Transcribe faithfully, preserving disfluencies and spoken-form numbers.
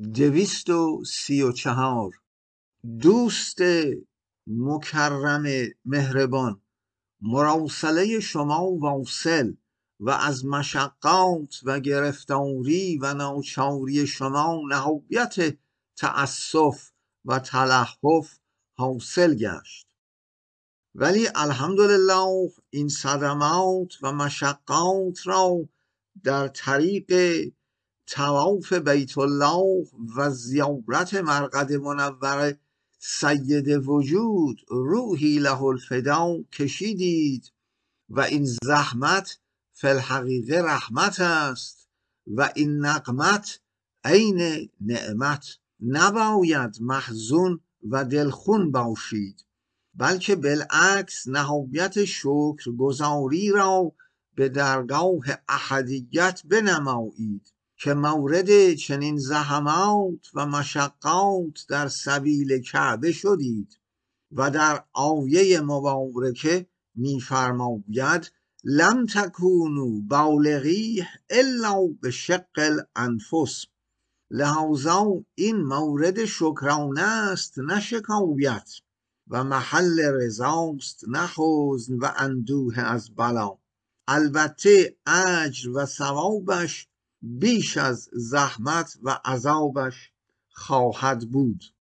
دویست و سی و چهار. دوست مکرم مهربان، مراسله شما واصل و از مشقات و گرفتاری و ناچاری شما نهایت تأسف و تلهف حاصل گشت. ولی الحمدلله این صدمات و مشقات را در طریق طواف بیت الله و زیارت مرقد منور سید وجود روحی له الفدا کشیدید و این زحمت فی الحقیقه رحمت است و این نقمت عین نعمت. نباید محزون و دلخون باشید، بلکه بالعکس نهایت شکرگزاری را به درگاه احدیت بنمایید که مورد چنین زحمات و مشقات در سبیل کعبه شدید. و در آیه مبارکه می‌فرماید لم تکونوا بالغیه الا بشق الانفس. لذا این مورد شکرانه است نه شکایت، و محل رضاست نه حزن و اندوه از بلا. البته اجر و ثوابش بیش از زحمت و عذابش خواهد بود.